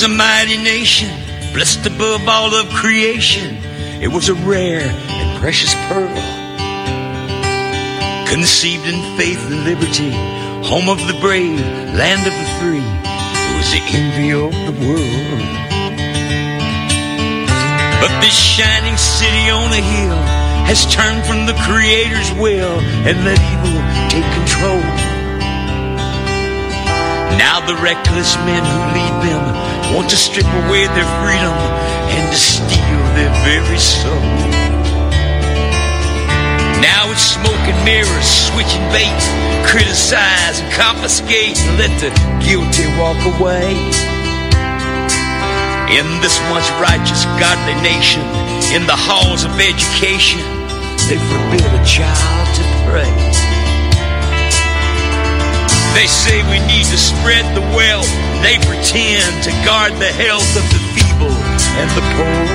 a mighty nation, blessed above all of creation. It was a rare and precious pearl, conceived in faith and liberty, home of the brave, land of the free. It was the envy of the world. But this shining city on a hill has turned from the Creator's will and let evil take control. Now the reckless men who lead them want to strip away their freedom and to steal their very soul. Now it's smoke and mirrors, switching baits, criticize and confiscate and let the guilty walk away. In this once righteous, godly nation, in the halls of education, they forbid a child to pray. They say we need to spread the wealth. They pretend to guard the health of the feeble and the poor,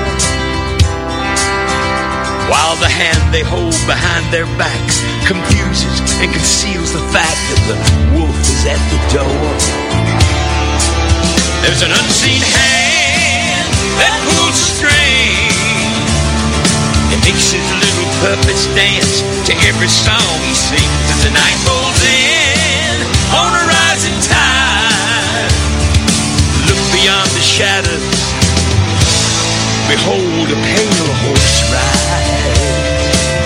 while the hand they hold behind their backs confuses and conceals the fact that the wolf is at the door. There's an unseen hand that pulls string. It makes his little puppets dance to every song he sings as the night rolls in on a rising tide. Look beyond the shadows, behold a pale horse ride.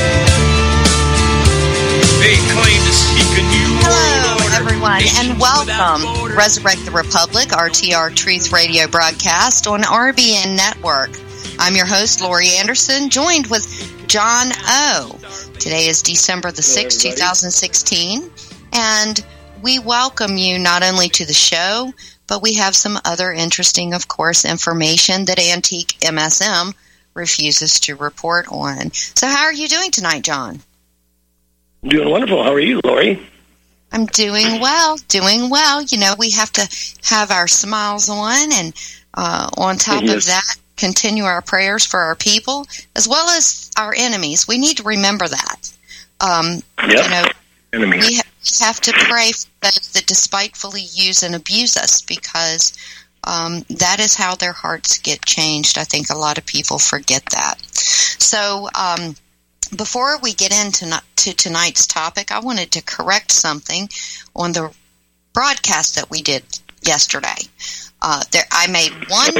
They claim to seek a new world order. Hello, everyone, and welcome. Resurrect the Republic, RTR Truth Radio broadcast on RBN Network. I'm your host, Lori Anderson, joined with John O. Today is December the 6th, 2016, and we welcome you not only to the show, but we have some other interesting, of course, information that Antique MSM refuses to report on. So how are you doing tonight, John? Doing wonderful. How are you, Lori? I'm doing well, doing well. You know, we have to have our smiles on, and on top of that, continue our prayers for our people, as well as our enemies. We need to remember that. You know, enemies. We have to pray for those that despitefully use and abuse us, because that is how their hearts get changed. I think a lot of people forget that. So before we get into tonight's topic, I wanted to correct something on the broadcast that we did yesterday. I made one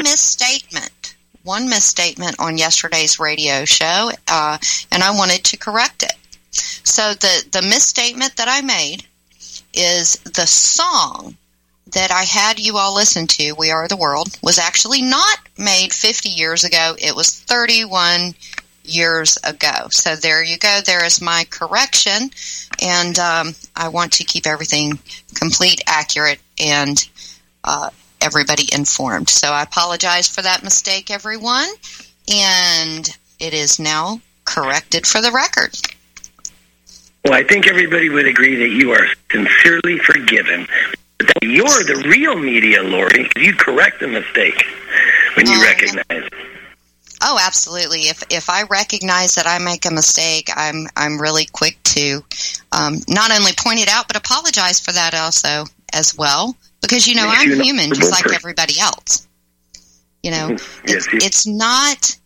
misstatement on yesterday's radio show, and I wanted to correct it. So the misstatement that I made is the song that I had you all listen to, We Are the World, was actually not made 50 years ago. It was 31 years ago. So there you go. There is my correction. And I want to keep everything complete, accurate, and everybody informed. So I apologize for that mistake, everyone. And it is now corrected for the record. Well, I think everybody would agree that you are sincerely forgiven. But you're the real media, Lori. You correct the mistake when you recognize it. Oh, absolutely. If I recognize that I make a mistake, I'm really quick to not only point it out, but apologize for that also as well. Because, you know, I'm human just like everybody else. You know, it's not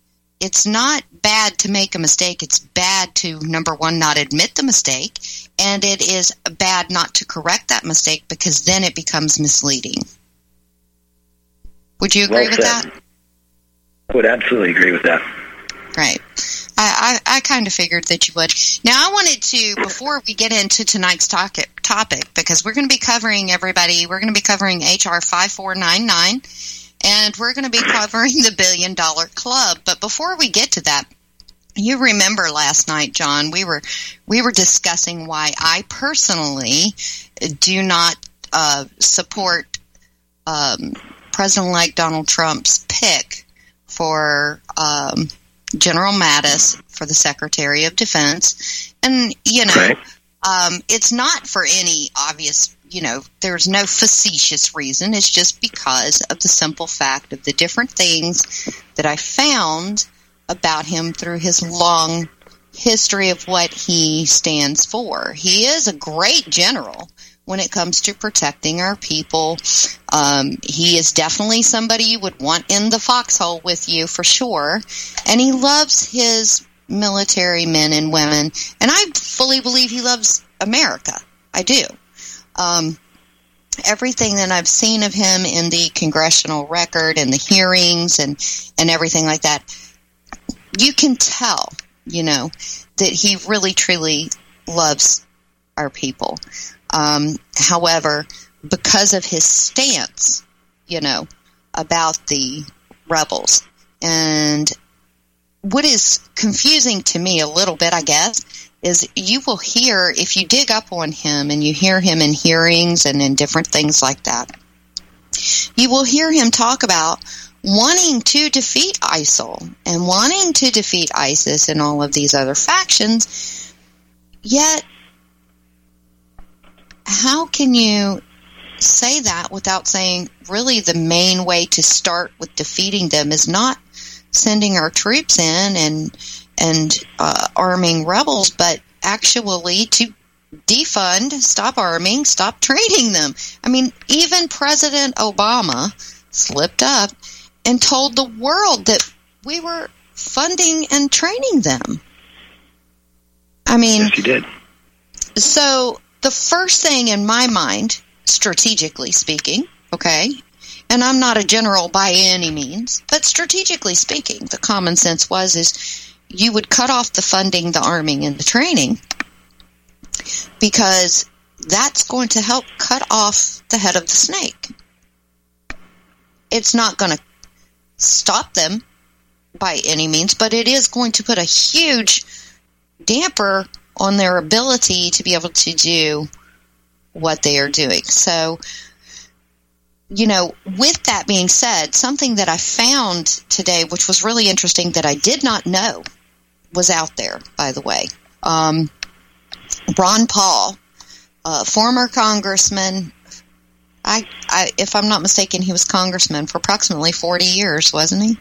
bad to make a mistake. It's bad to, number one, not admit the mistake. And it is bad not to correct that mistake, because then it becomes misleading. Would you agree with that? I would absolutely agree with that. Right. I kind of figured that you would. Now, I wanted to, before we get into tonight's topic, because we're going to be covering HR 5499, and we're going to be covering the $1 Billion Club. But before we get to that, you remember last night, John, we were discussing why I personally do not support President-elect Donald Trump's pick for General Mattis for the Secretary of Defense. And, you know, right. It's not for any obvious, you know, there's no facetious reason. It's just because of the simple fact of the different things that I found about him through his long history of what he stands for. He is a great general when it comes to protecting our people. He is definitely somebody you would want in the foxhole with you for sure. And he loves his military men and women. And I fully believe he loves America. I do. Everything that I've seen of him in the congressional record and the hearings and everything like that, you can tell, that he really, truly loves our people. However, because of his stance, about the rebels, and what is confusing to me a little bit, I guess, is you will hear, if you dig up on him and you hear him in hearings and in different things like that, you will hear him talk about wanting to defeat ISIL and wanting to defeat ISIS and all of these other factions. Yet, how can you say that without saying really the main way to start with defeating them is not sending our troops in and arming rebels, but actually to defund, stop arming, stop training them? I mean, even President Obama slipped up and told the world that we were funding and training them. I mean, yes, he did. So the first thing in my mind, strategically speaking, okay, and I'm not a general by any means, but strategically speaking, the common sense is you would cut off the funding, the arming, and the training, because that's going to help cut off the head of the snake. It's not going to stop them by any means, but it is going to put a huge damper on their ability to be able to do what they are doing. So, with that being said, something that I found today, which was really interesting that I did not know was out there, by the way. Ron Paul, former congressman, if I'm not mistaken, he was congressman for approximately 40 years, wasn't he?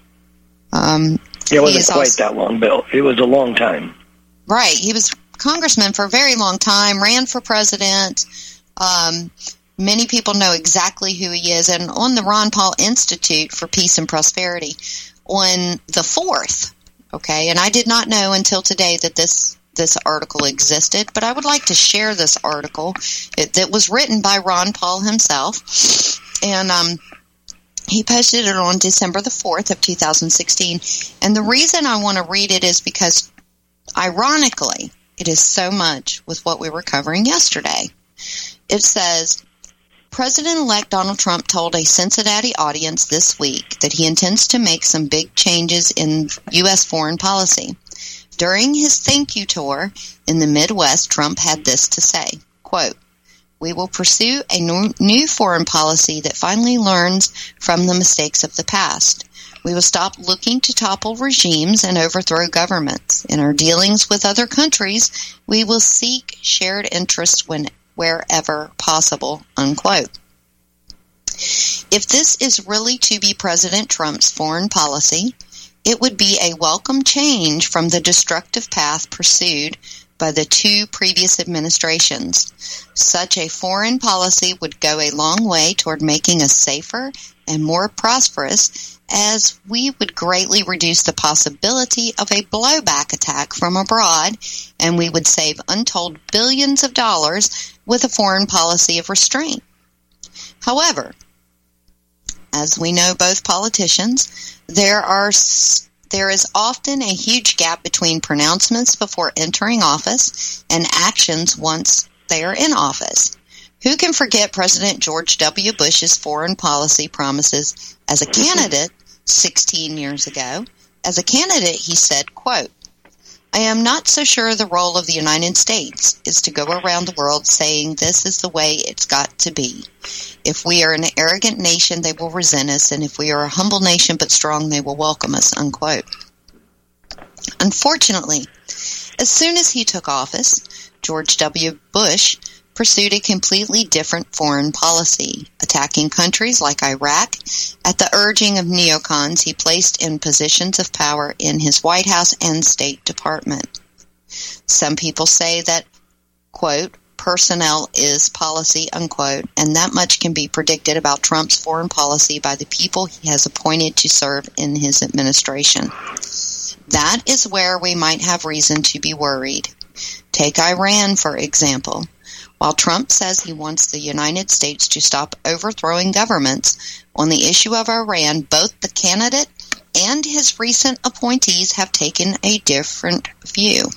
It wasn't quite that long, Bill. It was a long time. Right. He was congressman for a very long time, ran for president. Many people know exactly who he is. And on the Ron Paul Institute for Peace and Prosperity, on the 4th, okay, and I did not know until today that this article existed, but I would like to share this article that was written by Ron Paul himself, and he posted it on December the 4th of 2016, and the reason I want to read it is because, ironically, it is so much with what we were covering yesterday. It says, President-elect Donald Trump told a Cincinnati audience this week that he intends to make some big changes in U.S. foreign policy. During his thank you tour in the Midwest, Trump had this to say, quote, "We will pursue a new foreign policy that finally learns from the mistakes of the past. We will stop looking to topple regimes and overthrow governments. In our dealings with other countries, we will seek shared interests wherever possible," unquote. If this is really to be President Trump's foreign policy, it would be a welcome change from the destructive path pursued by the two previous administrations. Such a foreign policy would go a long way toward making us safer and more prosperous, as we would greatly reduce the possibility of a blowback attack from abroad, and we would save untold billions of dollars with a foreign policy of restraint. However, as we know, both politicians, there is often a huge gap between pronouncements before entering office and actions once they are in office. Who can forget President George W. Bush's foreign policy promises as a candidate 16 years ago? As a candidate, he said, quote, "I am not so sure the role of the United States is to go around the world saying this is the way it's got to be. If we are an arrogant nation, they will resent us, and if we are a humble nation but strong, they will welcome us," unquote. Unfortunately, as soon as he took office, George W. Bush pursued a completely different foreign policy, attacking countries like Iraq. At the urging of neocons he placed in positions of power in his White House and State Department. Some people say that, quote, personnel is policy, unquote, and that much can be predicted about Trump's foreign policy by the people he has appointed to serve in his administration. That is where we might have reason to be worried. Take Iran, for example. While Trump says he wants the United States to stop overthrowing governments, on the issue of Iran, both the candidate and his recent appointees have taken a different view.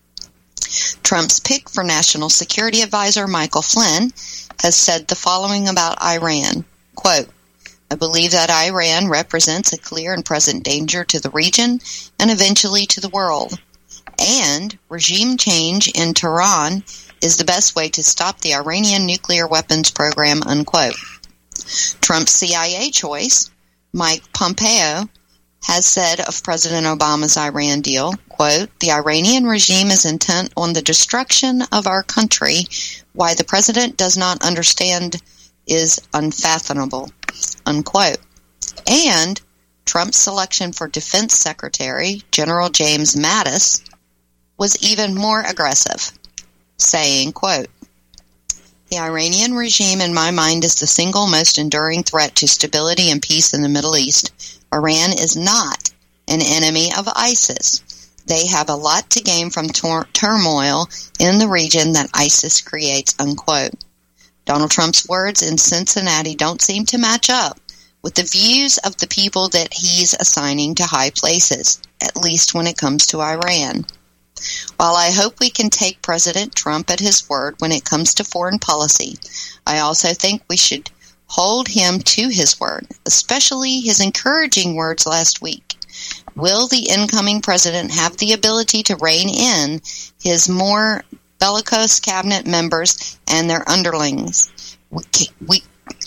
Trump's pick for National Security Advisor Michael Flynn has said the following about Iran, quote, I believe that Iran represents a clear and present danger to the region and eventually to the world. And regime change in Tehran is the best way to stop the Iranian nuclear weapons program, unquote. Trump's CIA choice, Mike Pompeo, has said of President Obama's Iran deal, quote, the Iranian regime is intent on the destruction of our country. Why the president does not understand is unfathomable, unquote. And Trump's selection for Defense Secretary, General James Mattis, was even more aggressive, saying, quote, the Iranian regime, in my mind, is the single most enduring threat to stability and peace in the Middle East. Iran is not an enemy of ISIS. They have a lot to gain from turmoil in the region that ISIS creates, unquote. Donald Trump's words in Cincinnati don't seem to match up with the views of the people that he's assigning to high places, at least when it comes to Iran. While I hope we can take President Trump at his word when it comes to foreign policy, I also think we should hold him to his word, especially his encouraging words last week. Will the incoming president have the ability to rein in his more bellicose cabinet members and their underlings? We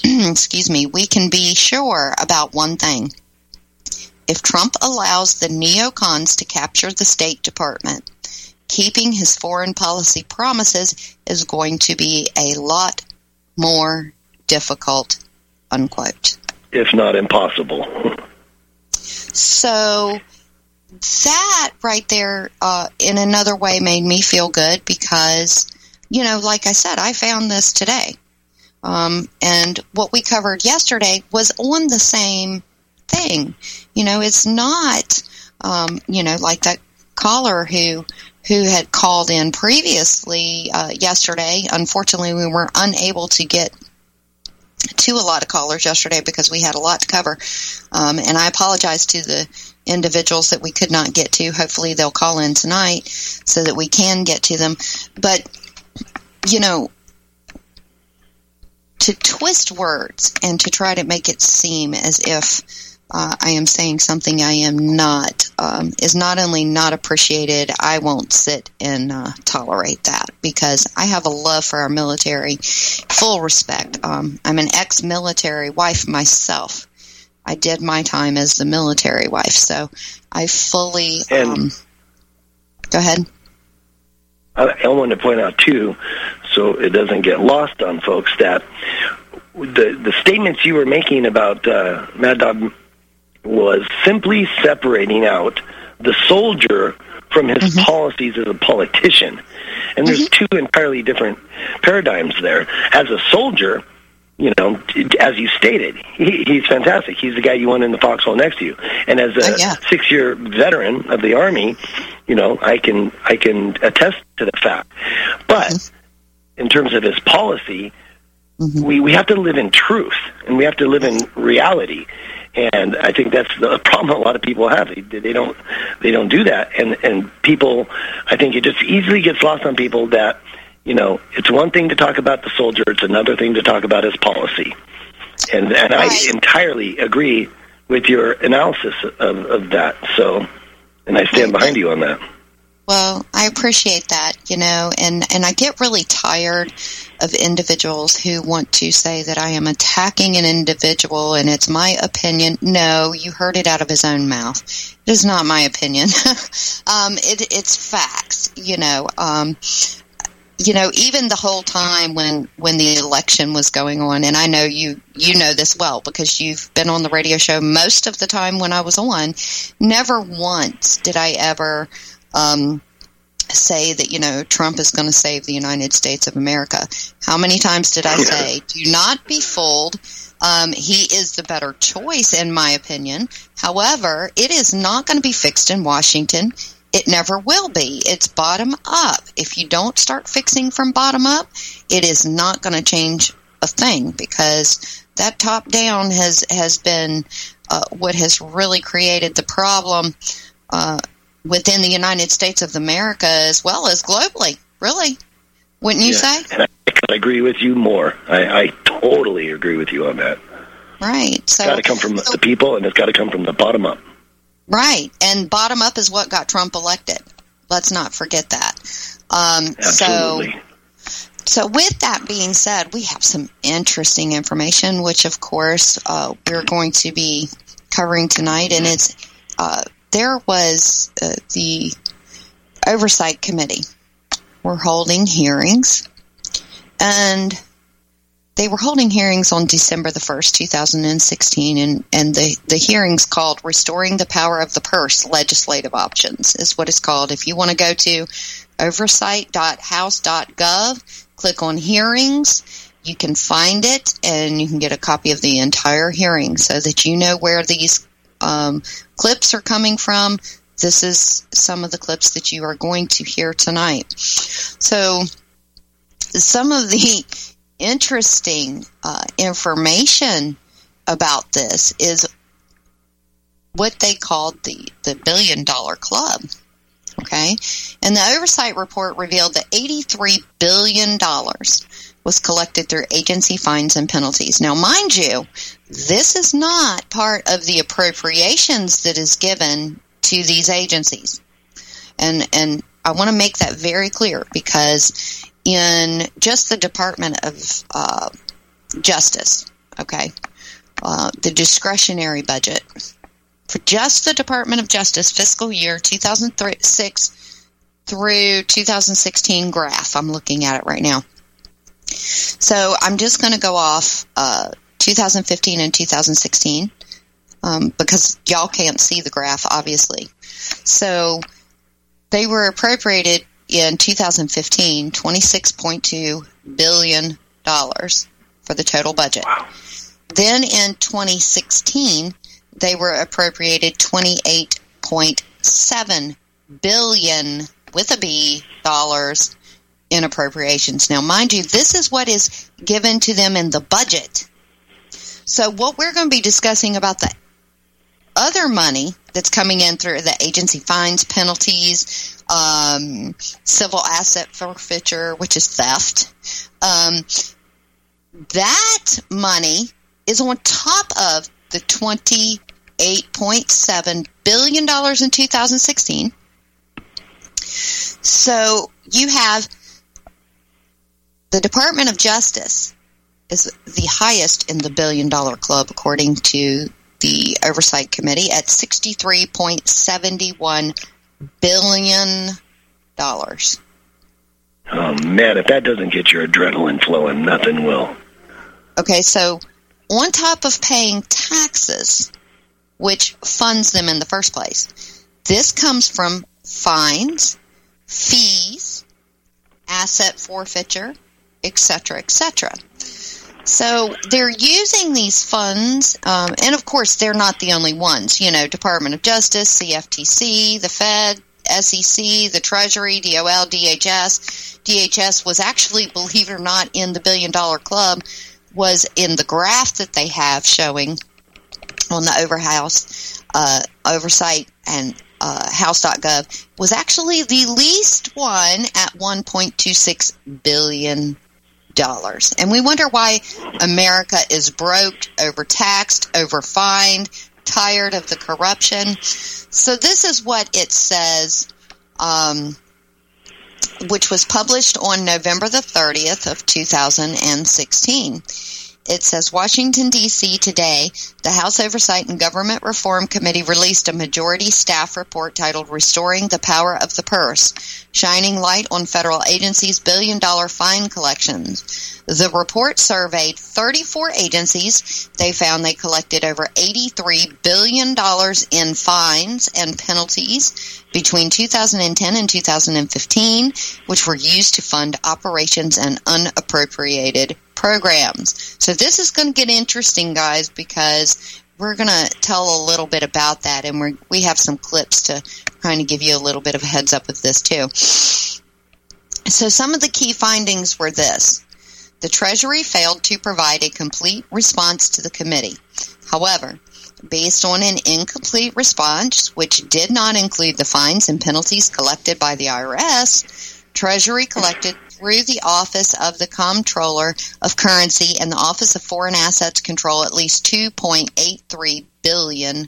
can be sure about one thing. If Trump allows the neocons to capture the State Department, keeping his foreign policy promises is going to be a lot more difficult, unquote. If not impossible. So that right there, in another way, made me feel good because, you know, like I said, I found this today. And what we covered yesterday was on the same thing. You know, it's not, like that caller who had called in previously yesterday. Unfortunately, we were unable to get to a lot of callers yesterday because we had a lot to cover. And I apologize to the individuals that we could not get to. Hopefully they'll call in tonight so that we can get to them. But, you know, to twist words and to try to make it seem as if I am saying something I am not is not only not appreciated, I won't sit and tolerate that because I have a love for our military, full respect. I'm an ex-military wife myself. I did my time as the military wife, so I fully go ahead. I want to point out, too, so it doesn't get lost on folks, that the statements you were making about Mad Dog was simply separating out the soldier from his policies as a politician. And there's two entirely different paradigms there. As a soldier, you know, as you stated, he's fantastic. He's the guy you want in the foxhole next to you. And as a 6-year veteran of the Army, you know, I can attest to the fact. But in terms of his policy, we have to live in truth, and we have to live in reality. And I think that's the problem a lot of people have. They don't do that. And people, I think it just easily gets lost on people that, you know, it's one thing to talk about the soldier, it's another thing to talk about his policy. And right. I entirely agree with your analysis of that. So, and I stand behind you on that. Well, I appreciate that, you know, and I get really tired of individuals who want to say that I am attacking an individual and it's my opinion. No, you heard it out of his own mouth. It is not my opinion. It's facts, you know. Even the whole time when the election was going on, and I know you know this well because you've been on the radio show most of the time when I was on, never once did I ever say that, Trump is going to save the United States of America. How many times did I say, do not be fooled? He is the better choice, in my opinion. However, it is not going to be fixed in Washington. It never will be. It's bottom up. If you don't start fixing from bottom up, it is not going to change a thing, because that top down has been what has really created the problem within the United States of America as well as globally. Really, wouldn't you say? And I could agree with you more. I totally agree with you on that. Right. So it's got to come from the people, and it's got to come from the bottom up. Right. And bottom up is what got Trump elected. Let's not forget that. Absolutely. So with that being said, we have some interesting information, which, of course, we're going to be covering tonight. And it's there was the Oversight Committee were holding hearings, and they were holding hearings on December the 1st, 2016, and the hearings called Restoring the Power of the Purse, Legislative Options is what it's called. If you want to go to oversight.house.gov, click on hearings, you can find it, and you can get a copy of the entire hearing so that you know where these clips are coming from. This is some of the clips that you are going to hear tonight. So some of the interesting information about this is what they called the $1 billion club. Okay, and the oversight report revealed that $83 billion was collected through agency fines and penalties. Now, mind you, this is not part of the appropriations that is given to these agencies, and I want to make that very clear, because in just the Department of Justice, okay, the discretionary budget for just the Department of Justice fiscal year 2006 through 2016 graph, I'm looking at it right now. So I'm just going to go off 2015 and 2016 because y'all can't see the graph, obviously. So they were appropriated in 2015, $26.2 billion for the total budget. Wow. Then in 2016, they were appropriated $28.7 billion with a B dollars in appropriations. Now, mind you, this is what is given to them in the budget. So what we're going to be discussing about the other money that's coming in through the agency fines, penalties, civil asset forfeiture, which is theft, that money is on top of the $28.7 billion in 2016. So you have the Department of Justice is the highest in the $1 billion club, according to the Oversight Committee, at $63.71 billion. Oh, man, if that doesn't get your adrenaline flowing, nothing will. Okay, so on top of paying taxes, which funds them in the first place, this comes from fines, fees, asset forfeiture, etc., etc. So they're using these funds, and of course they're not the only ones. You know, Department of Justice, CFTC, the Fed, SEC, the Treasury, DOL, DHS. DHS was actually, believe it or not, in the $1 billion club, was in the graph that they have showing on the Oversight and House.gov, was actually the least one at $1.26 billion. And we wonder why America is broke, overtaxed, overfined, tired of the corruption. So this is what it says, which was published on November the 30th of 2016. it says, Washington, D.C. today, the House Oversight and Government Reform Committee released a majority staff report titled Restoring the Power of the Purse, shining light on federal agencies' billion-dollar fine collections. The report surveyed 34 agencies. They found they collected over $83 billion in fines and penalties between 2010 and 2015, which were used to fund operations and unappropriated programs. So this is going to get interesting, guys, because we're going to tell a little bit about that, and we have some clips to kind of give you a little bit of a heads up with this too. So some of the key findings were this. The Treasury failed to provide a complete response to the committee. However, based on an incomplete response, which did not include the fines and penalties collected by the IRS, Treasury collected through the Office of the Comptroller of Currency and the Office of Foreign Assets Control at least $2.83 billion.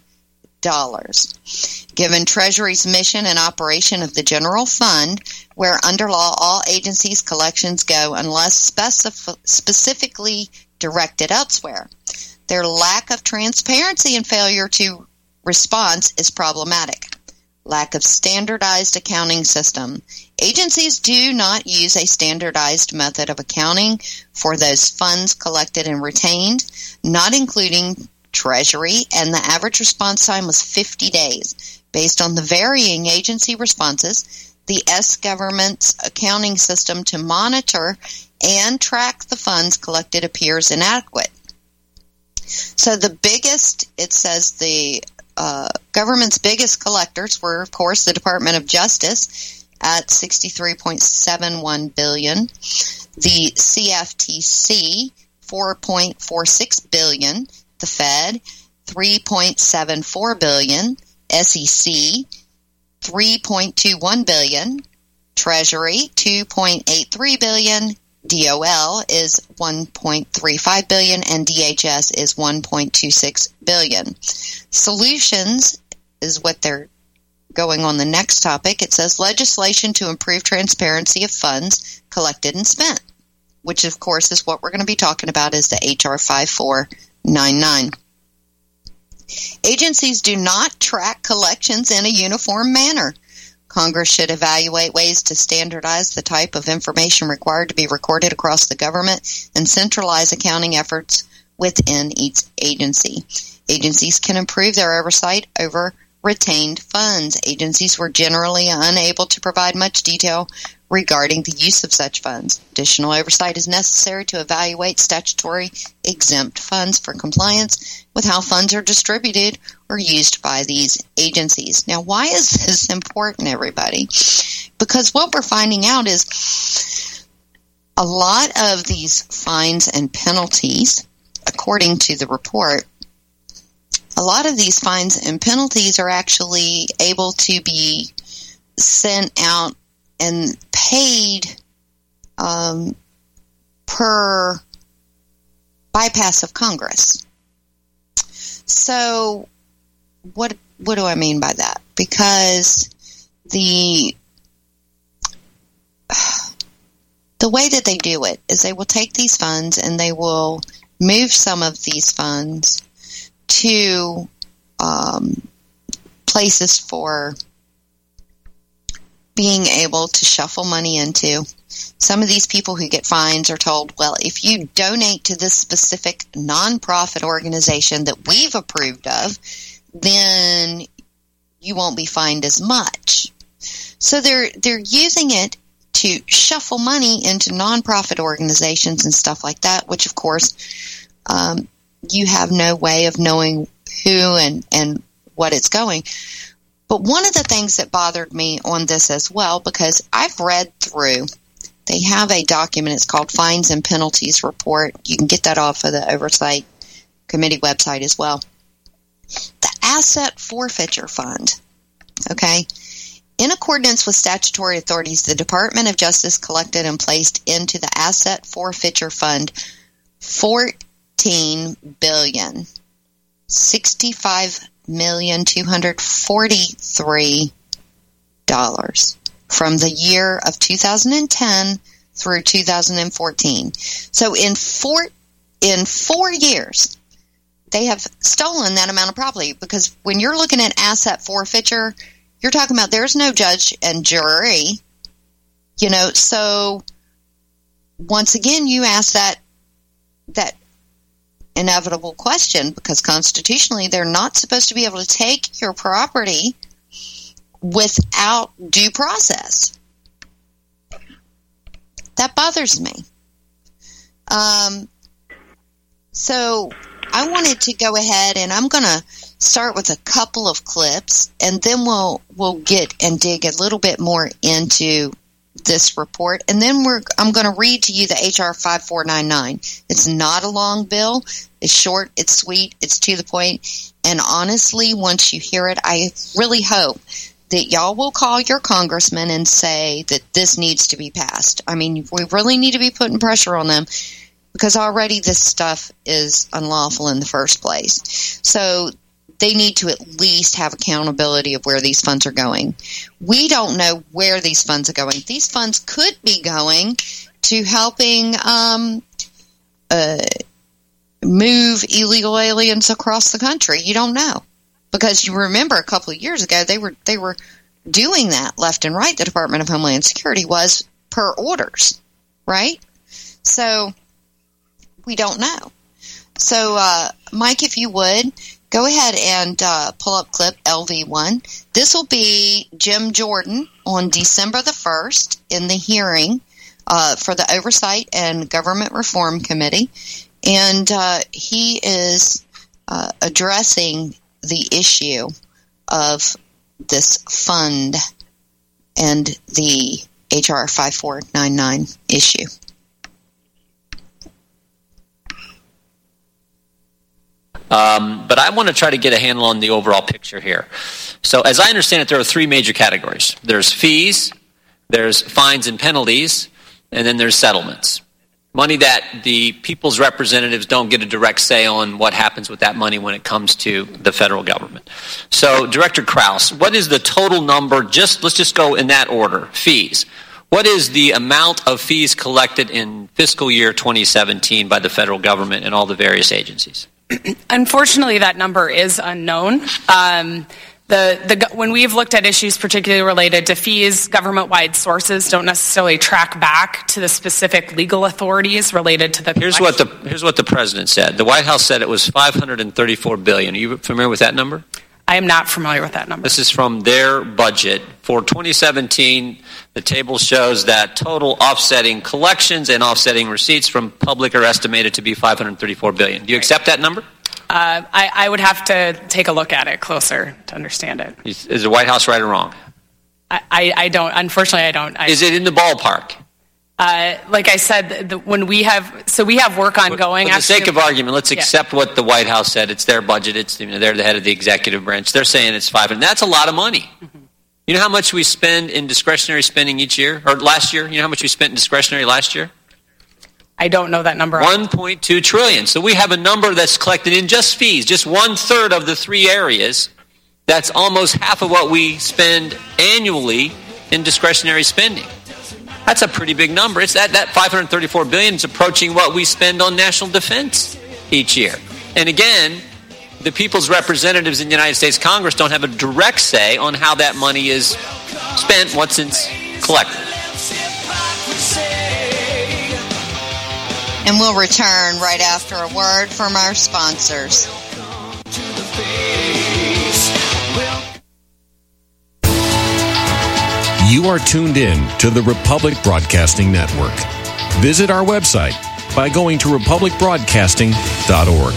Given Treasury's mission and operation of the General Fund, where under law all agencies' collections go unless specifically directed elsewhere, their lack of transparency and failure to response is problematic. Lack of standardized accounting system. Agencies do not use a standardized method of accounting for those funds collected and retained, not including Treasury, and the average response time was 50 days. Based on the varying agency responses, the government's accounting system to monitor and track the funds collected appears inadequate. So the biggest, it says the government's biggest collectors were, of course, the Department of Justice at $63.71 billion, the CFTC, $4.46 billion, the Fed, $3.74 billion, SEC, $3.21 billion, Treasury, $2.83 billion, DOL is $1.35 billion, and DHS is $1.26 billion. Solutions is what they're going on the next topic. It says legislation to improve transparency of funds collected and spent, which of course is what we're going to be talking about is the HR 5499. Agencies do not track collections in a uniform manner. Congress should evaluate ways to standardize the type of information required to be recorded across the government and centralize accounting efforts within each agency. Agencies can improve their oversight over retained funds. Agencies were generally unable to provide much detail regarding the use of such funds. Additional oversight is necessary to evaluate statutory exempt funds for compliance with how funds are distributed or used by these agencies. Now, why is this important, everybody? Because what we're finding out is a lot of these fines and penalties, according to the report, a lot of these fines and penalties are actually able to be sent out and paid per bypass of Congress. So what do I mean by that? Because the way that they do it is they will take these funds and they will move some of these funds to places for being able to shuffle money into. Some of these people who get fines are told, well, if you donate to this specific nonprofit organization that we've approved of, then you won't be fined as much. So they're using it to shuffle money into nonprofit organizations and stuff like that, which of course you have no way of knowing who and what it's going. But one of the things that bothered me on this as well, because I've read through, they have a document, it's called Fines and Penalties Report. You can get that off of the Oversight Committee website as well. The Asset Forfeiture Fund, okay? In accordance with statutory authorities, the Department of Justice collected and placed into the Asset Forfeiture Fund $14 billion, $65,243 from the year of 2010 through 2014. So in in 4 years, they have stolen that amount of property. Because when you're looking at asset forfeiture, you're talking about there's no judge and jury. So once again, you ask that inevitable question, because constitutionally they're not supposed to be able to take your property without due process. That bothers me. So I wanted to go ahead, and I'm going to start with a couple of clips, and then we'll get and dig a little bit more into this report, and then I'm going to read to you the HR 5499. It's not a long bill. It's short, it's sweet, it's to the point, and honestly, once you hear it, I really hope that y'all will call your congressman and say that this needs to be passed. I mean, we really need to be putting pressure on them, because already this stuff is unlawful in the first place. So they need to at least have accountability of where these funds are going. We don't know where these funds are going. These funds could be going to helping move illegal aliens across the country. You don't know, because you remember a couple of years ago they were doing that left and right. The Department of Homeland Security was, per orders, right? So we don't know. So Mike, if you would, go ahead and pull up clip LV1. This will be Jim Jordan on December the 1st in the hearing for the Oversight and Government Reform Committee. And he is addressing the issue of this fund and the HR 5499 issue. But I want to try to get a handle on the overall picture here. So as I understand it, there are three major categories. There's fees, there's fines and penalties, and then there's settlements. Money that the people's representatives don't get a direct say on what happens with that money when it comes to the federal government. So, Director Krause, what is the total number? Let's just go in that order. Fees. What is the amount of fees collected in fiscal year 2017 by the federal government and all the various agencies? Unfortunately, that number is unknown. When we've looked at issues particularly related to fees, government-wide sources don't necessarily track back to the specific legal authorities related to the collection. Here's what the president said. The White House said it was $534 billion. Are you familiar with that number? I am not familiar with that number. This is from their budget. For 2017, the table shows that total offsetting collections and offsetting receipts from public are estimated to be $534 billion. Do you accept that number? I would have to take a look at it closer to understand it. Is the White House right or wrong? I don't. Unfortunately, I don't. Is it in the ballpark? Like I said, when we have work ongoing. For the sake of argument, let's accept what the White House said. It's their budget. It's they're the head of the executive branch. They're saying it's $500. That's a lot of money. Mm-hmm. You know how much we spend in discretionary spending each year, or last year? You know how much we spent in discretionary last year? I don't know that number. $1.2 trillion. So we have a number that's collected in just fees, just 1/3 of the three areas. That's almost half of what we spend annually in discretionary spending. That's a pretty big number. It's that $534 billion is approaching what we spend on national defense each year. And again, the people's representatives in the United States Congress don't have a direct say on how that money is spent once it's collected. And we'll return right after a word from our sponsors. You are tuned in to the Republic Broadcasting Network. Visit our website by going to republicbroadcasting.org.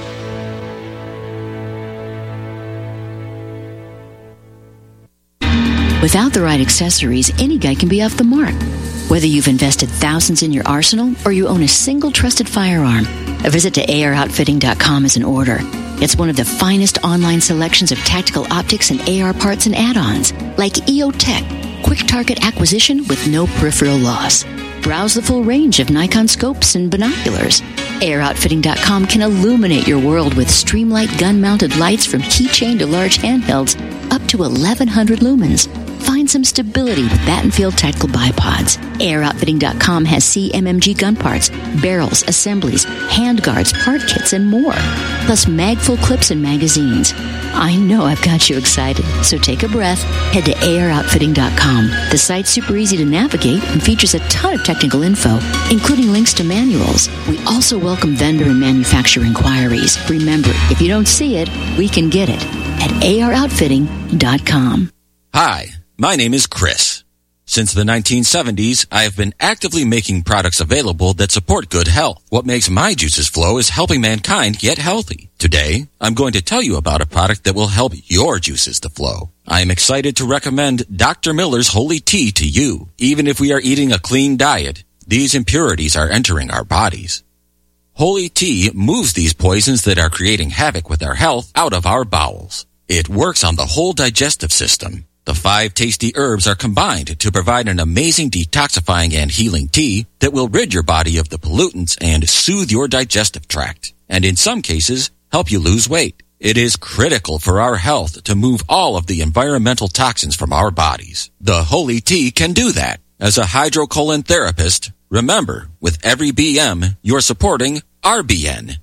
Without the right accessories, any guy can be off the mark. Whether you've invested thousands in your arsenal or you own a single trusted firearm, a visit to AROutfitting.com is in order. It's one of the finest online selections of tactical optics and AR parts and add-ons, like EOTech, quick target acquisition with no peripheral loss. Browse the full range of Nikon scopes and binoculars. AROutfitting.com can illuminate your world with Streamlight gun-mounted lights from keychain to large handhelds up to 1,100 lumens. Find some stability with Battenfield Tactical Bipods. Airoutfitting.com has CMMG gun parts, barrels, assemblies, handguards, part kits, and more. Plus mag-full clips and magazines. I know I've got you excited, so take a breath. Head to Airoutfitting.com. The site's super easy to navigate and features a ton of technical info, including links to manuals. We also welcome vendor and manufacturer inquiries. Remember, if you don't see it, we can get it at AROutfitting.com. Hi, my name is Chris. Since the 1970s, I have been actively making products available that support good health. What makes my juices flow is helping mankind get healthy. Today, I'm going to tell you about a product that will help your juices to flow. I am excited to recommend Dr. Miller's Holy Tea to you. Even if we are eating a clean diet, these impurities are entering our bodies. Holy Tea moves these poisons that are creating havoc with our health out of our bowels. It works on the whole digestive system. The 5 tasty herbs are combined to provide an amazing detoxifying and healing tea that will rid your body of the pollutants and soothe your digestive tract, and in some cases, help you lose weight. It is critical for our health to move all of the environmental toxins from our bodies. The Holy Tea can do that. As a hydrocolon therapist, remember, with every BM, you're supporting RBN.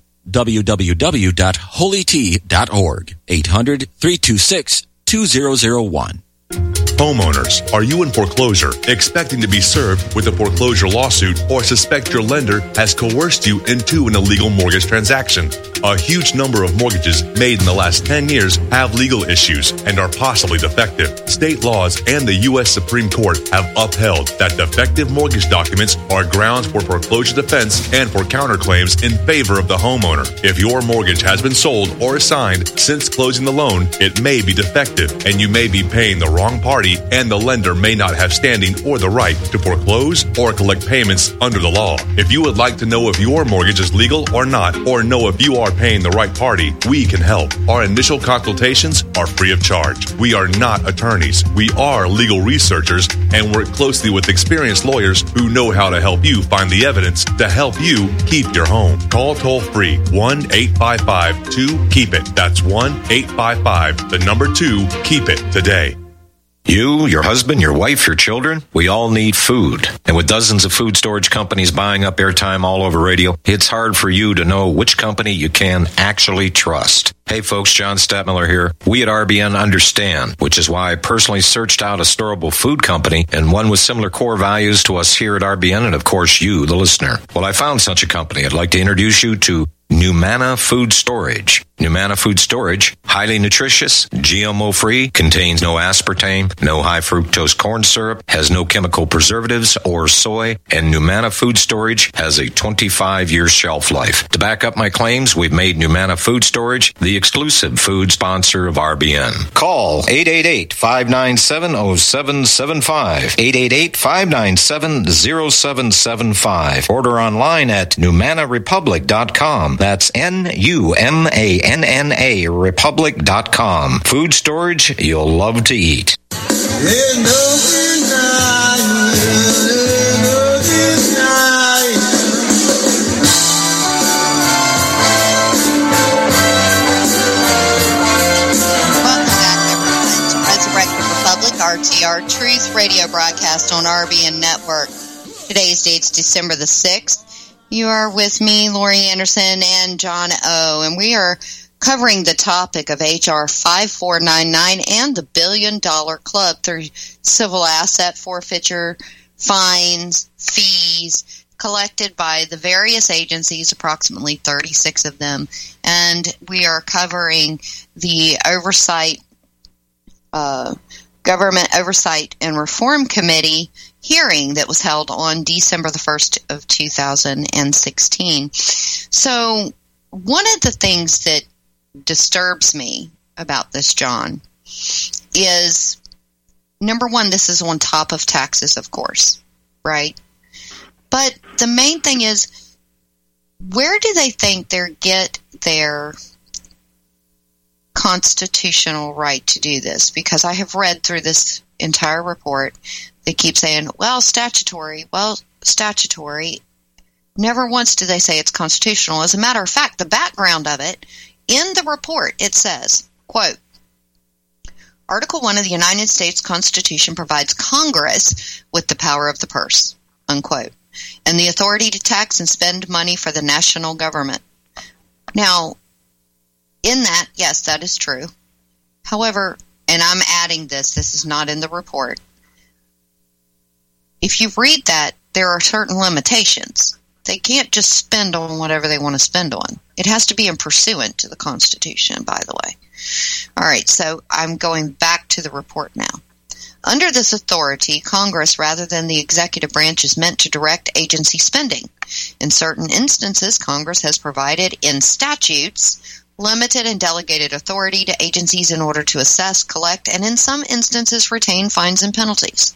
www.holytea.org. 800-326-2001. Homeowners, are you in foreclosure, expecting to be served with a foreclosure lawsuit, or suspect your lender has coerced you into an illegal mortgage transaction? A huge number of mortgages made in the last 10 years have legal issues and are possibly defective. State laws and the U.S. Supreme Court have upheld that defective mortgage documents are grounds for foreclosure defense and for counterclaims in favor of the homeowner. If your mortgage has been sold or assigned since closing the loan, it may be defective, and you may be paying the wrong party, and the lender may not have standing or the right to foreclose or collect payments under the law. If you would like to know if your mortgage is legal or not, or know if you are paying the right party, we can help. Our initial consultations are free of charge. We are not attorneys. We are legal researchers and work closely with experienced lawyers who know how to help you find the evidence to help you keep your home. Call toll-free 1-855-2-KEEP-IT. That's 1-855-2-KEEP-IT today. You, your husband, your wife, your children, we all need food. And with dozens of food storage companies buying up airtime all over radio, it's hard for you to know which company you can actually trust. Hey folks, John Stadtmiller here. We at RBN understand, which is why I personally searched out a storable food company and one with similar core values to us here at RBN and of course you, the listener. Well, I found such a company. I'd like to introduce you to Numana Food Storage. Numana Food Storage, highly nutritious, GMO-free, contains no aspartame, no high-fructose corn syrup, has no chemical preservatives or soy, and Numana Food Storage has a 25-year shelf life. To back up my claims, we've made Numana Food Storage the exclusive food sponsor of RBN. Call 888-597-0775, 888-597-0775. Order online at NumanaRepublic.com. That's NUMANNA Republic.com. Food storage you'll love to eat. RTR Truth Radio broadcast on RBN Network. Today's date's December the 6th. You are with me, Lori Anderson, and John O., and we are covering the topic of H.R. 5499 and the $1 Billion Club through civil asset forfeiture, fines, fees collected by the various agencies, approximately 36 of them, and we are covering the Government Oversight and Reform Committee hearing that was held on December the 1st of 2016. So one of the things that disturbs me about this, John, is, number one, this is on top of taxes, of course, right? But the main thing is, where do they think they get their constitutional right to do this? Because I have read through this entire report. They keep saying, well, statutory. Never once do they say it's constitutional. As a matter of fact, the background of it, in the report, it says, quote, Article 1 of the United States Constitution provides Congress with the power of the purse, unquote, and the authority to tax and spend money for the national government. Now, in that, yes, that is true. However, and I'm adding this is not in the report. If you read that, there are certain limitations. They can't just spend on whatever they want to spend on. It has to be in pursuant to the Constitution, by the way. All right, so I'm going back to the report now. Under this authority, Congress, rather than the executive branch, is meant to direct agency spending. In certain instances, Congress has provided in statutes limited and delegated authority to agencies in order to assess, collect, and in some instances retain fines and penalties.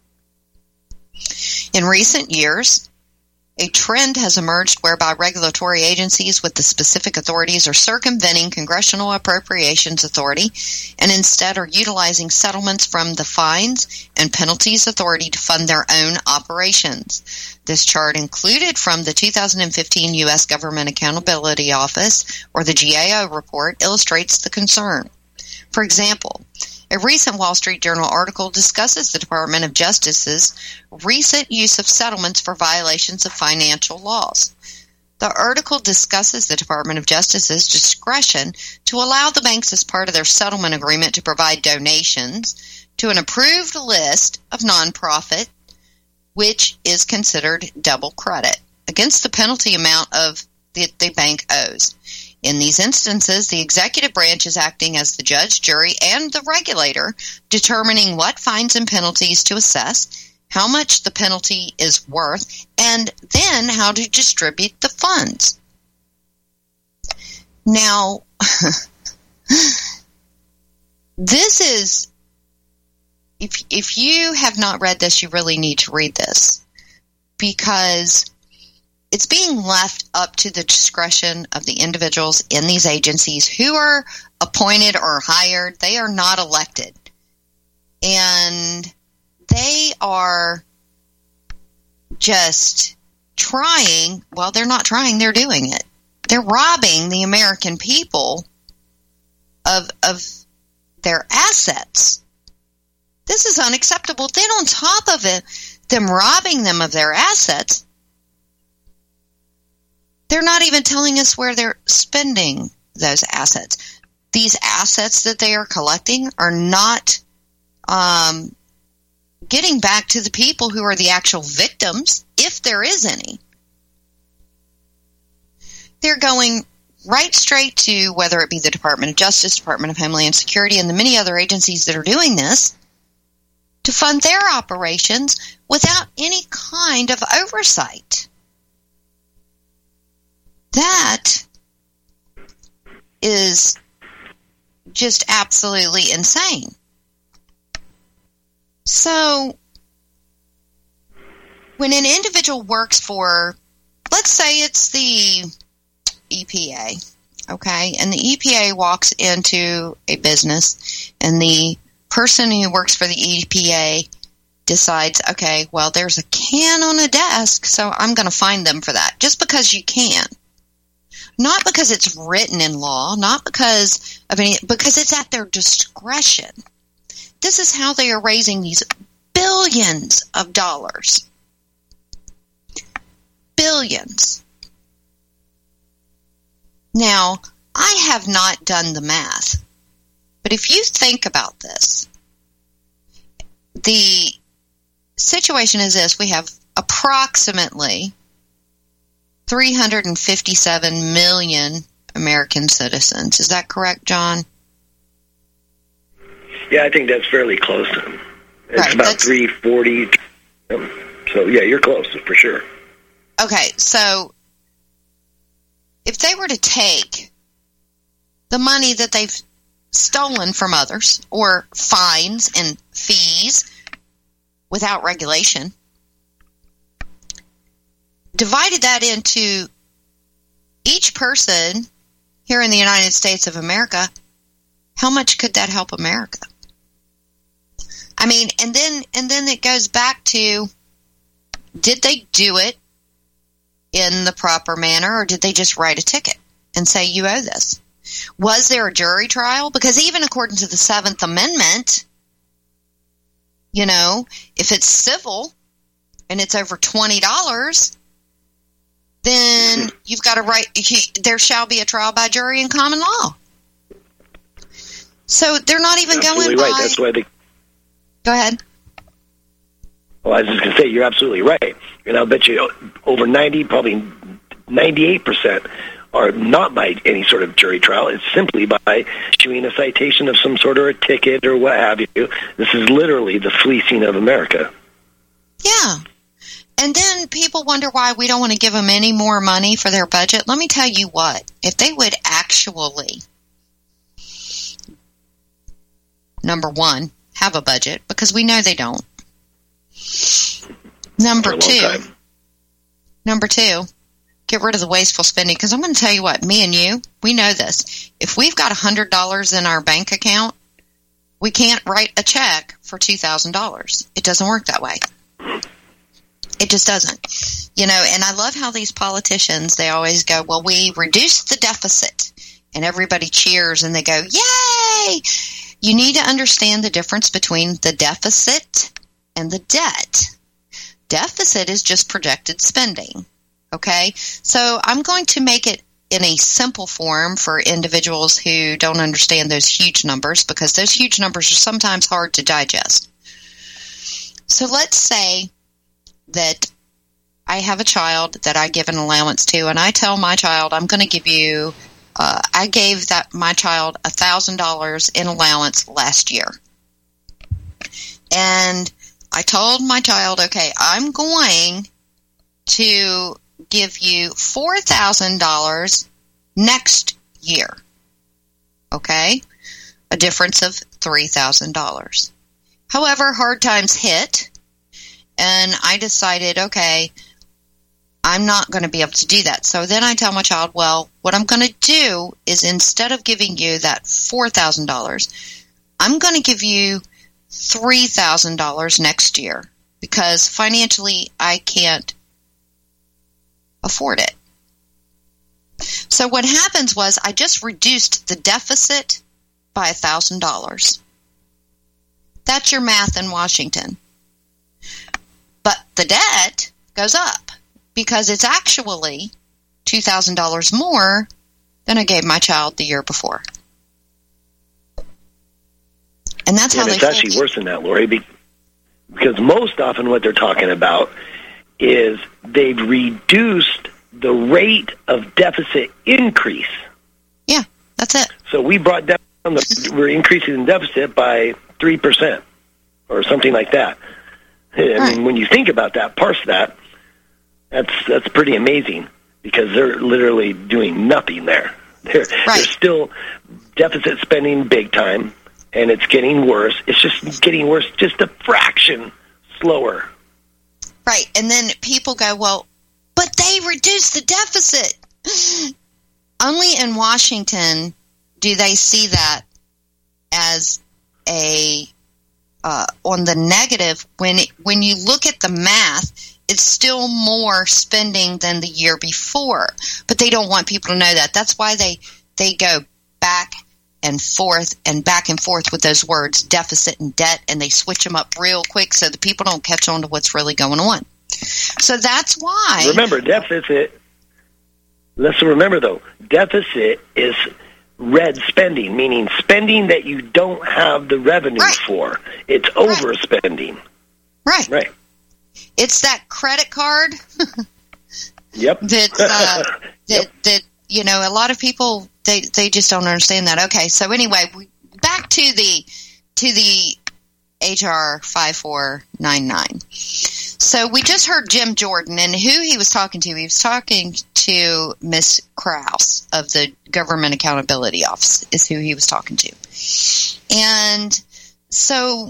In recent years, a trend has emerged whereby regulatory agencies with the specific authorities are circumventing congressional appropriations authority and instead are utilizing settlements from the fines and penalties authority to fund their own operations. This chart included from the 2015 U.S. Government Accountability Office, or the GAO report, illustrates the concern. For example, a recent Wall Street Journal article discusses the Department of Justice's recent use of settlements for violations of financial laws. The article discusses the Department of Justice's discretion to allow the banks as part of their settlement agreement to provide donations to an approved list of nonprofit, which is considered double credit, against the penalty amount of that the bank owes. In these instances, the executive branch is acting as the judge, jury, and the regulator, determining what fines and penalties to assess, how much the penalty is worth, and then how to distribute the funds. Now, this is, if you have not read this, you really need to read this, because it's being left up to the discretion of the individuals in these agencies who are appointed or hired. They are not elected. And they are just trying, well, they're not trying, they're doing it. They're robbing the American people of their assets. This is unacceptable. Then on top of it, them robbing them of their assets, they're not even telling us where they're spending those assets. These assets that they are collecting are not getting back to the people who are the actual victims, if there is any. They're going right straight to, whether it be the Department of Justice, Department of Homeland Security, and the many other agencies that are doing this, to fund their operations without any kind of oversight. That is just absolutely insane. So, when an individual works for, let's say it's the EPA, okay, and the EPA walks into a business, and the person who works for the EPA decides, okay, well, there's a can on a desk, so I'm going to fine them for that, just because you can. Not because it's written in law, not because of any, because it's at their discretion. This is how they are raising these billions of dollars. Billions. Now, I have not done the math, but if you think about this, the situation is this: we have approximately 357 million American citizens. Is that correct, John? Yeah, I think that's fairly close. It's right, about 340. So, yeah, you're close, for sure. Okay, so if they were to take the money that they've stolen from others, or fines and fees without regulation, divided that into each person here in the United States of America, how much could that help America? I mean, and then it goes back to, did they do it in the proper manner, or did they just write a ticket and say, you owe this? Was there a jury trial? Because even according to the 7th Amendment, you know, if it's civil and it's over $20, then you've got a right, there shall be a trial by jury in common law. So they're not even going by... Right. That's why they... Go ahead. Well, I was just going to say, you're absolutely right. And I'll bet you over 90, probably 98% are not by any sort of jury trial. It's simply by issuing a citation of some sort, or a ticket or what have you. This is literally the fleecing of America. Yeah. And then people wonder why we don't want to give them any more money for their budget. Let me tell you what. If they would actually, number one, have a budget, because we know they don't. Number two, get rid of the wasteful spending, because I'm going to tell you what, me and you, we know this. If we've got $100 in our bank account, we can't write a check for $2,000. It doesn't work that way. It just doesn't. You know, and I love how these politicians, they always go, well, we reduced the deficit, and everybody cheers and they go, yay! You need to understand the difference between the deficit and the debt. Deficit is just projected spending. Okay? So I'm going to make it in a simple form for individuals who don't understand those huge numbers, because those huge numbers are sometimes hard to digest. So let's say that I have a child that I give an allowance to, and I tell my child, I'm going to give you, I gave my child $1,000 in allowance last year. And I told my child, okay, I'm going to give you $4,000 next year. Okay? A difference of $3,000. However, hard times hit, and I decided, okay, I'm not going to be able to do that. So then I tell my child, well, what I'm going to do is, instead of giving you that $4,000, I'm going to give you $3,000 next year, because financially I can't afford it. So what happens was, I just reduced the deficit by $1,000. That's your math in Washington. But the debt goes up, because it's actually $2,000 more than I gave my child the year before. And that's how it's actually worse than that, Lori, because most often what they're talking about is they've reduced the rate of deficit increase. Yeah, that's it. So we brought down we're increasing the deficit by 3% or something like that. I mean, when you think about that, parse that, that's pretty amazing, because they're literally doing nothing there. They're still deficit spending big time, and it's getting worse. It's just getting worse, just a fraction slower. Right, and then people go, well, but they reduced the deficit. Only in Washington do they see that as a on the negative. When you look at the math, it's still more spending than the year before. But they don't want people to know that. That's why they go back and forth with those words, deficit and debt, and they switch them up real quick so the people don't catch on to what's really going on. So that's why. Remember, deficit. Let's remember, though, deficit is red spending, meaning spending that you don't have the revenue for. It's overspending. Right. It's that credit card. Yep. That you know, a lot of people they just don't understand that. Okay, so anyway, back to the HR 5499. So we just heard Jim Jordan, and who he was talking to. He was talking to Miss Krause of the Government Accountability Office is who he was talking to. And so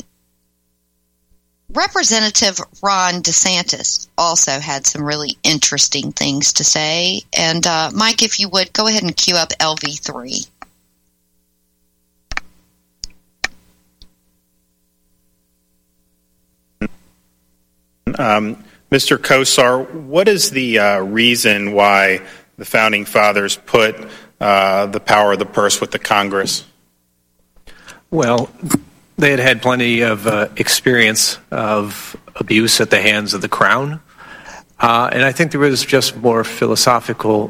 Representative Ron DeSantis also had some really interesting things to say. And Mike, if you would, go ahead and cue up LV3. Mr. Kosar, what is the reason why the Founding Fathers put the power of the purse with the Congress? Well, they had had plenty of experience of abuse at the hands of the Crown. And I think there was just more philosophical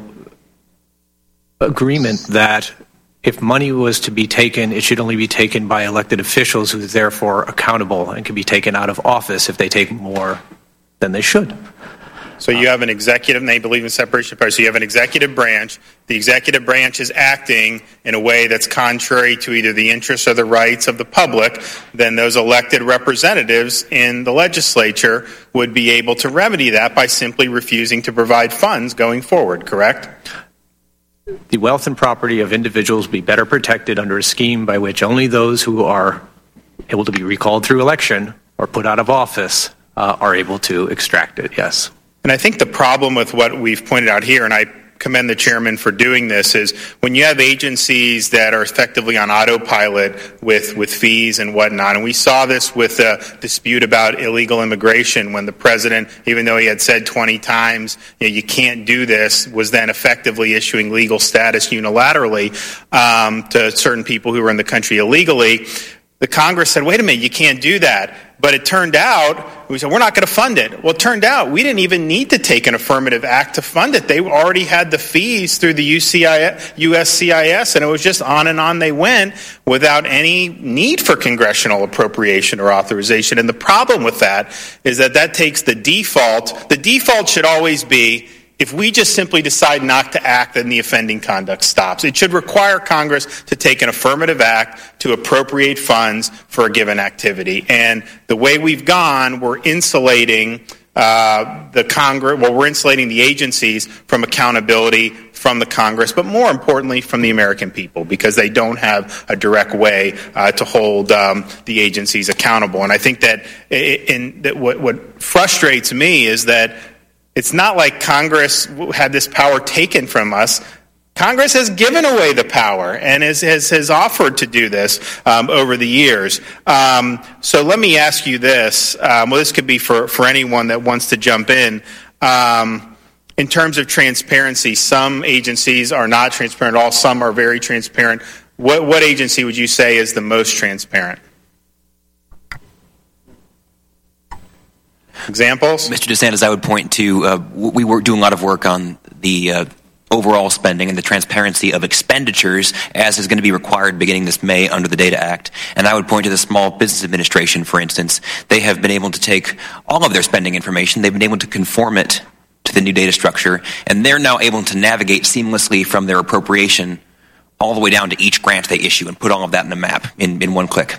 agreement that if money was to be taken, it should only be taken by elected officials who are therefore accountable and can be taken out of office if they take more than they should. So you have an executive, and they believe in separation of powers. So you have an executive branch. The executive branch is acting in a way that's contrary to either the interests or the rights of the public. Then those elected representatives in the legislature would be able to remedy that by simply refusing to provide funds going forward, correct? The wealth and property of individuals will be better protected under a scheme by which only those who are able to be recalled through election or put out of office are able to extract it, yes. And I think the problem with what we've pointed out here, and I commend the chairman for doing this, is when you have agencies that are effectively on autopilot with fees and whatnot, and we saw this with the dispute about illegal immigration when the president, even though he had said 20 times, you can't do this, was then effectively issuing legal status unilaterally to certain people who were in the country illegally. The Congress said, wait a minute, you can't do that. But it turned out, we said, we're not going to fund it. Well, it turned out we didn't even need to take an affirmative act to fund it. They already had the fees through the USCIS, and it was just on and on they went without any need for congressional appropriation or authorization. And the problem with that is that takes the default. The default should always be, if we just simply decide not to act, then the offending conduct stops. It should require Congress to take an affirmative act to appropriate funds for a given activity. And the way we've gone, we're insulating we're insulating the agencies from accountability from the Congress, but more importantly from the American people, because they don't have a direct way to hold the agencies accountable. And I think that what frustrates me is that it's not like Congress had this power taken from us. Congress has given away the power and has offered to do this over the years. So let me ask you this. This could be for anyone that wants to jump in. In terms of transparency, some agencies are not transparent at all. Some are very transparent. What agency would you say is the most transparent? Examples? Mr. DeSantis, I would point to, we were doing a lot of work on the overall spending and the transparency of expenditures as is going to be required beginning this May under the Data Act. And I would point to the Small Business Administration, for instance. They have been able to take all of their spending information, they've been able to conform it to the new data structure, and they're now able to navigate seamlessly from their appropriation all the way down to each grant they issue and put all of that in a map in one click.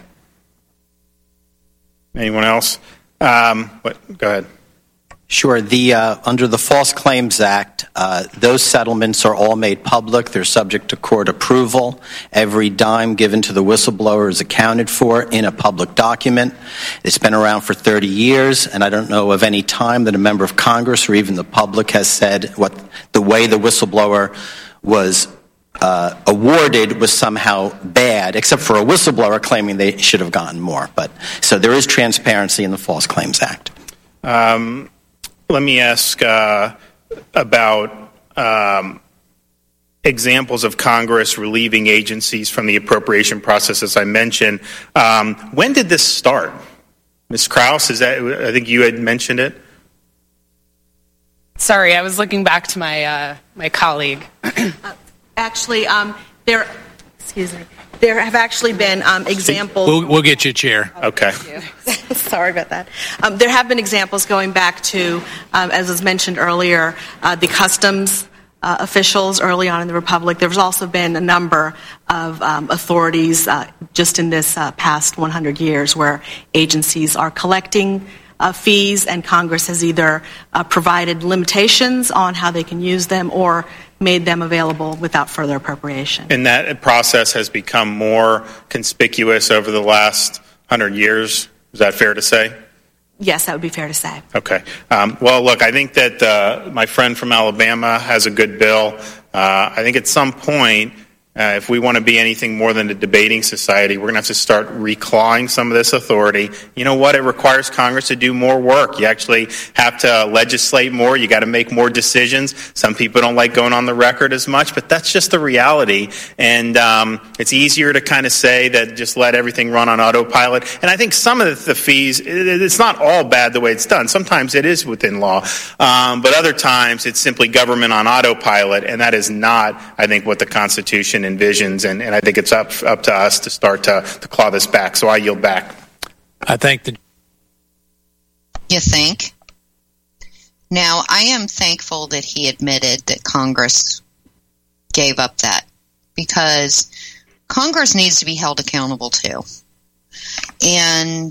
Anyone else? Go ahead. Sure. Under the False Claims Act, those settlements are all made public. They're subject to court approval. Every dime given to the whistleblower is accounted for in a public document. It's been around for 30 years, and I don't know of any time that a member of Congress or even the public has said what the way the whistleblower was awarded was somehow bad, except for a whistleblower claiming they should have gotten more. So there is transparency in the False Claims Act. Let me ask about examples of Congress relieving agencies from the appropriation process, as I mentioned. When did this start? Ms. Krause, I think you had mentioned it. Sorry, I was looking back to my colleague. Actually, there have actually been examples. We'll get you a chair. Okay. Sorry about that. There have been examples going back to, as was mentioned earlier, the customs officials early on in the Republic. There's also been a number of authorities just in this past 100 years where agencies are collecting fees, and Congress has either provided limitations on how they can use them or made them available without further appropriation. And that process has become more conspicuous over the last 100 years. Is that fair to say? Yes, that would be fair to say. Okay. Well, look, I think that my friend from Alabama has a good bill. I think at some point If we want to be anything more than a debating society, we're going to have to start reclawing some of this authority. You know what? It requires Congress to do more work. You actually have to legislate more. You got to make more decisions. Some people don't like going on the record as much, but that's just the reality. And it's easier to kind of say that just let everything run on autopilot. And I think some of the fees, it's not all bad the way it's done. Sometimes it is within law, but other times it's simply government on autopilot, and that is not, I think, what the Constitution envisions, and I think it's up to us to start to claw this back. So I yield back. I think that. You think? Now, I am thankful that he admitted that Congress gave up that, because Congress needs to be held accountable too. And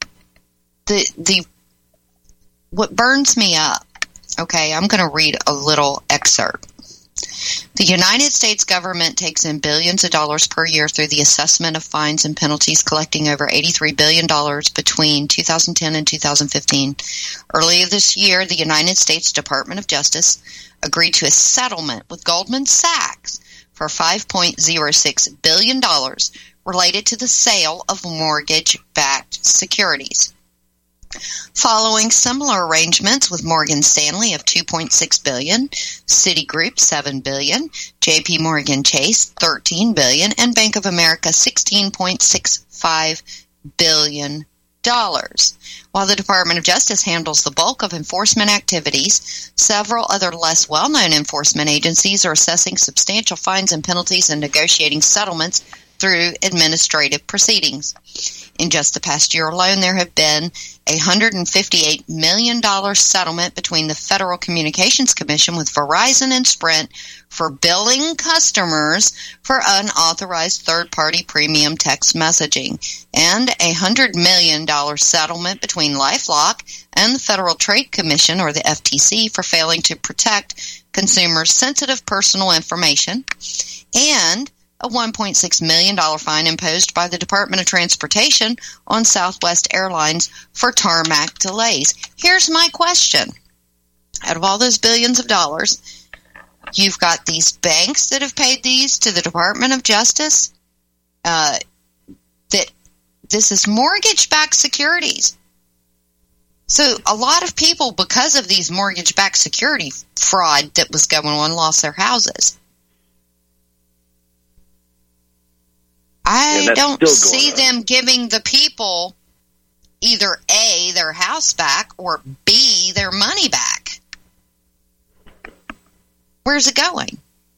what burns me up, okay, I'm going to read a little excerpt. The United States government takes in billions of dollars per year through the assessment of fines and penalties, collecting over $83 billion between 2010 and 2015. Earlier this year, the United States Department of Justice agreed to a settlement with Goldman Sachs for $5.06 billion related to the sale of mortgage-backed securities. Following similar arrangements with Morgan Stanley of $2.6 billion, Citigroup $7 billion, J.P. Morgan Chase $13 billion, and Bank of America $16.65 billion. While the Department of Justice handles the bulk of enforcement activities, several other less well-known enforcement agencies are assessing substantial fines and penalties and negotiating settlements through administrative proceedings. In just the past year alone, there have been a $158 million settlement between the Federal Communications Commission with Verizon and Sprint for billing customers for unauthorized third-party premium text messaging, and a $100 million settlement between LifeLock and the Federal Trade Commission, or the FTC, for failing to protect consumers' sensitive personal information, and a $1.6 million fine imposed by the Department of Transportation on Southwest Airlines for tarmac delays. Here's my question. Out of all those billions of dollars, you've got these banks that have paid these to the Department of Justice. That this is mortgage-backed securities. So a lot of people, because of these mortgage-backed security fraud that was going on, lost their houses. I don't see them giving the people either A, their house back, or B, their money back. Where's it going?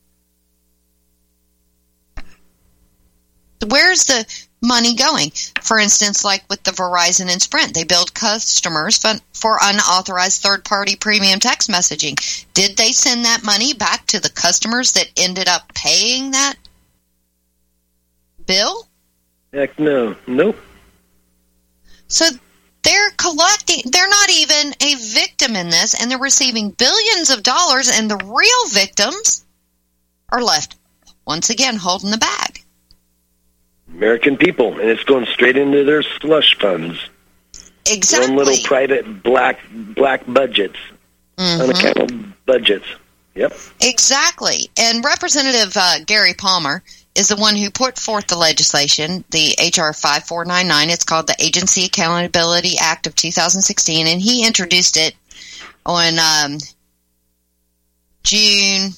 Where's the money going? For instance, like with the Verizon and Sprint, they billed customers for unauthorized third-party premium text messaging. Did they send that money back to the customers that ended up paying that bill? Heck no. Nope. So they're collecting, they're not even a victim in this, and they're receiving billions of dollars, and the real victims are left, once again, holding the bag. American people, and it's going straight into their slush funds. Exactly. Their own little private black budgets, unaccountable budgets. Yep. Exactly. And Representative Gary Palmer is the one who put forth the legislation, the H.R. 5499. It's called the Agency Accountability Act of 2016, and he introduced it on July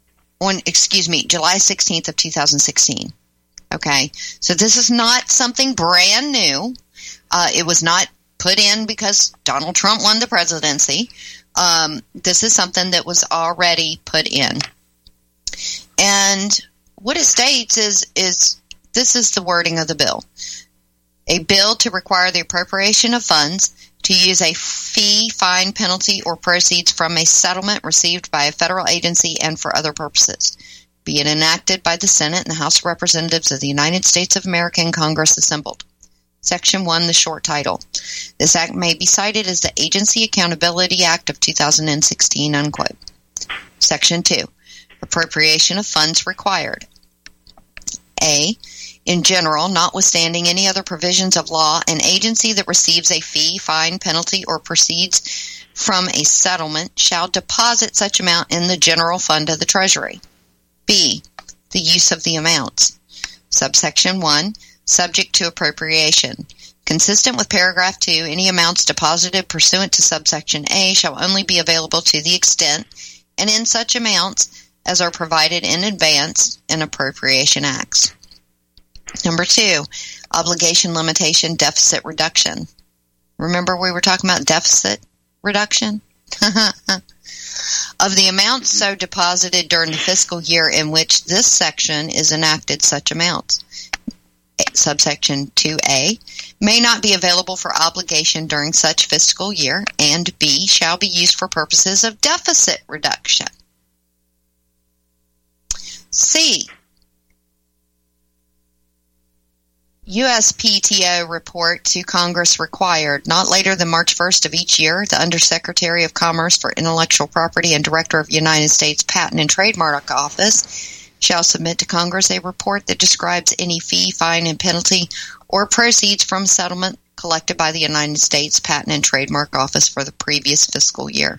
16th of 2016. Okay, so this is not something brand new. It was not put in because Donald Trump won the presidency. This is something that was already put in. And what it states is this is the wording of the bill. A bill to require the appropriation of funds to use a fee, fine, penalty, or proceeds from a settlement received by a federal agency and for other purposes. Be it enacted by the Senate and the House of Representatives of the United States of America and Congress assembled. Section 1, the short title. This act may be cited as the Agency Accountability Act of 2016, unquote. Section 2, appropriation of funds required. A, in general, notwithstanding any other provisions of law, an agency that receives a fee, fine, penalty, or proceeds from a settlement shall deposit such amount in the general fund of the Treasury. B, the use of the amounts. Subsection 1, subject to appropriation. Consistent with paragraph 2, any amounts deposited pursuant to subsection A shall only be available to the extent and in such amounts as are provided in advance in appropriation acts. Number 2, obligation limitation deficit reduction. Remember we were talking about deficit reduction? Of the amounts so deposited during the fiscal year in which this section is enacted, such amounts. Subsection 2A may not be available for obligation during such fiscal year, and B shall be used for purposes of deficit reduction. C. USPTO report to Congress required, not later than March 1st of each year, the Undersecretary of Commerce for Intellectual Property and Director of United States Patent and Trademark Office shall submit to Congress a report that describes any fee, fine, and penalty or proceeds from settlement collected by the United States Patent and Trademark Office for the previous fiscal year.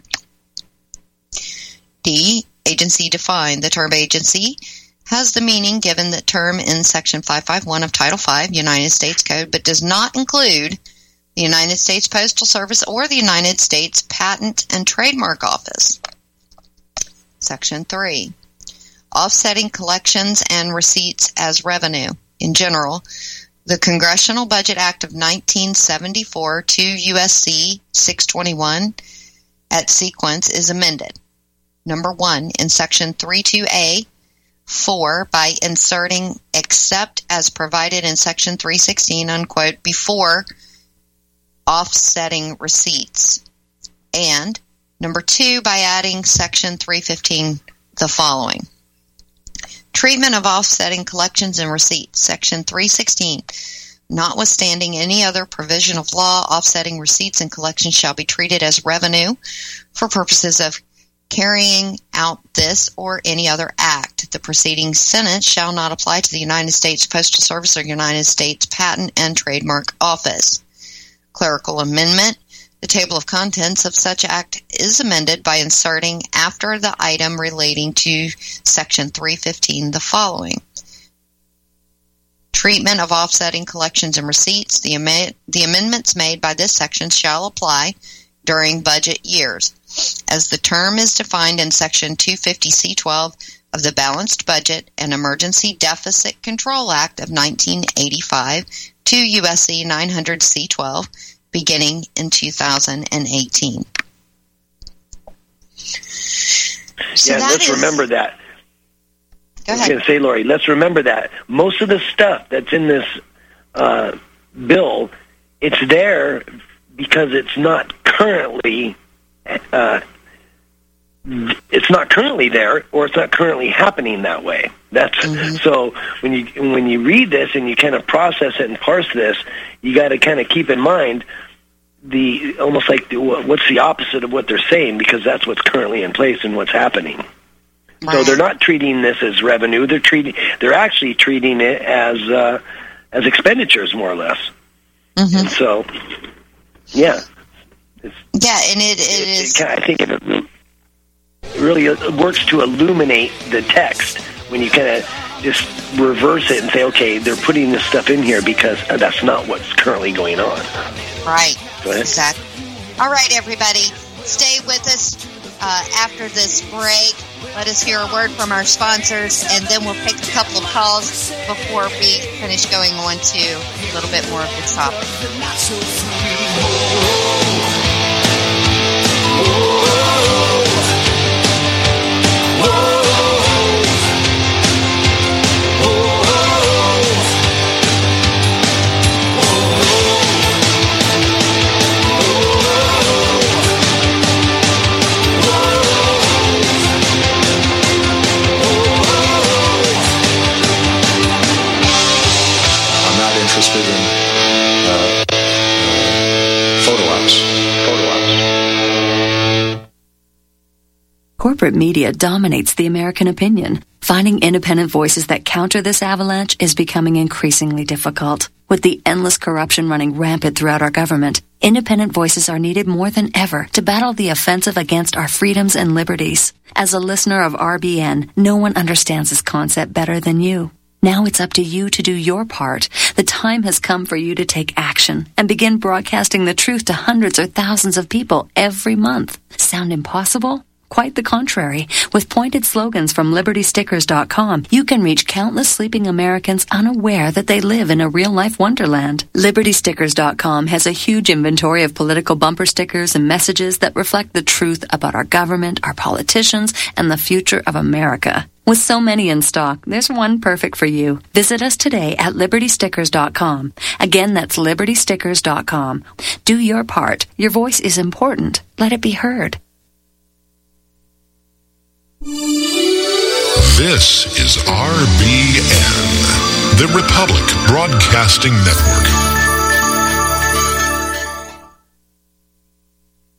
D. Agency defined. The term agency has the meaning given the term in Section 551 of Title V, United States Code, but does not include the United States Postal Service or the United States Patent and Trademark Office. Section 3. Offsetting collections and receipts as revenue. In general, the Congressional Budget Act of 1974 to USC 621 at sequence is amended. Number 1, in Section 32A, 4, by inserting except as provided in Section 316, unquote, before offsetting receipts. And number 2, by adding Section 315, the following. Treatment of offsetting collections and receipts. Section 316. Notwithstanding any other provision of law, offsetting receipts and collections shall be treated as revenue for purposes of carrying out this or any other act. The preceding sentence shall not apply to the United States Postal Service or United States Patent and Trademark Office. Clerical amendment. The table of contents of such act is amended by inserting after the item relating to Section 315 the following. Treatment of offsetting collections and receipts. The amendments made by this section shall apply during budget years, as the term is defined in Section 250C12 of the Balanced Budget and Emergency Deficit Control Act of 1985 to USC 900C12, beginning in 2018. So let's remember that. Go ahead. I was going to say, Lori, let's remember that. Most of the stuff that's in this bill, it's there because it's not currently there, or it's not currently happening that way. That's so when you read this and you kind of process it and parse this, you got to kind of keep in mind almost like what's the opposite of what they're saying, because that's what's currently in place and what's happening. Right. So they're not treating this as revenue; they're actually treating it as expenditures, more or less. And so, yeah. And it is. I think it really works to illuminate the text when you kind of just reverse it and say, okay, they're putting this stuff in here because that's not what's currently going on. Right. Go ahead. Exactly. All right, everybody. Stay with us after this break. Let us hear a word from our sponsors, and then we'll take a couple of calls before we finish going on to a little bit more of this topic. Interested in photo ops. Corporate media dominates the American opinion. Finding independent voices that counter this avalanche is becoming increasingly difficult. With the endless corruption running rampant throughout our government, independent voices are needed more than ever to battle the offensive against our freedoms and liberties. As a listener of RBN, no one understands this concept better than you. Now it's up to you to do your part. The time has come for you to take action and begin broadcasting the truth to hundreds or thousands of people every month. Sound impossible? Quite the contrary. With pointed slogans from LibertyStickers.com, you can reach countless sleeping Americans unaware that they live in a real-life wonderland. LibertyStickers.com has a huge inventory of political bumper stickers and messages that reflect the truth about our government, our politicians, and the future of America. With so many in stock, there's one perfect for you. Visit us today at LibertyStickers.com. Again, that's LibertyStickers.com. Do your part. Your voice is important. Let it be heard. This is RBN, the Republic Broadcasting Network.